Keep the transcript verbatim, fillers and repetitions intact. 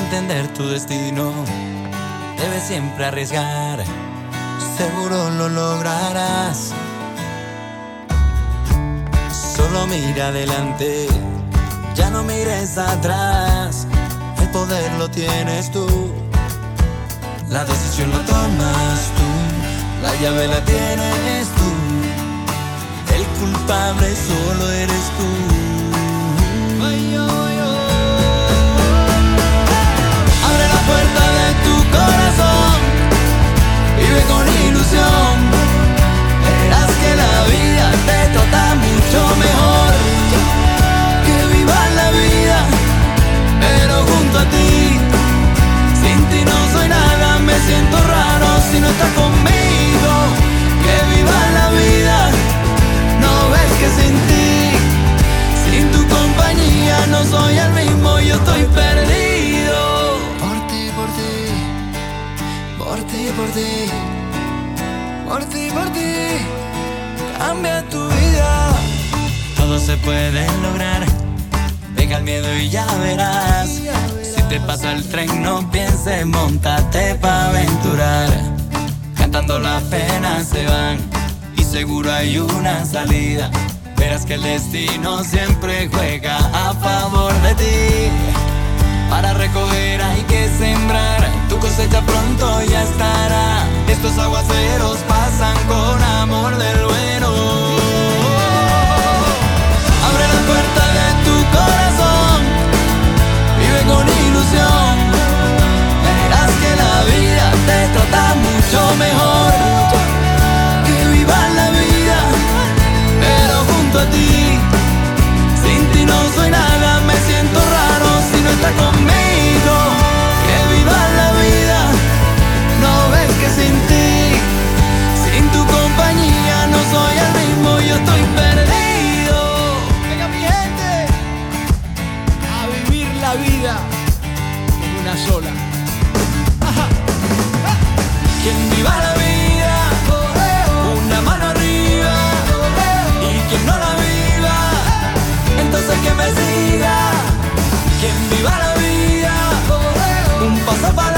entender tu destino, debes siempre arriesgar, seguro lo lograrás. Solo mira adelante, ya no mires atrás, el poder lo tienes tú, la decisión lo tomas tú, la llave la tienes tú, el culpable solo eres tú. Ay, ay, ay. Abre la puerta de tu corazón, vive con ilusión, verás que la vida te trata mucho mejor. Que vivas la vida, pero junto a ti. Sin ti no soy nada, me siento raro si no estás conmigo. Que vivas la vida, no ves que sin ti, sin tu compañía no soy el mismo, yo estoy perdido. Por ti, por ti, por ti, por ti, por ti, por ti, cambia tu vida. Todo se puede lograr, deja el miedo y ya verás. Si te pasa el tren no pienses, montate pa' aventurar. Cantando las penas se van y seguro hay una salida. Verás que el destino siempre juega a favor de ti. Para recoger hay que sembrar, tu cosecha pronto ya estará. Estos aguaceros pasan con amor del bueno. Abre la puerta de tu corazón, vive con ilusión, verás que la vida te trata mucho mejor. Que vivas la vida, pero junto a ti. Sin ti no soy nada, me siento raro si no estás conmigo. Que vivas la vida, no ves que sin ti, sin tu compañía no soy el mismo, yo estoy perdido. Venga mi gente, a vivir la vida como una sola. Ajá. Quien viva la vida, una mano arriba, y quien no la viva, entonces que me siga. Quien viva la vida, un paso para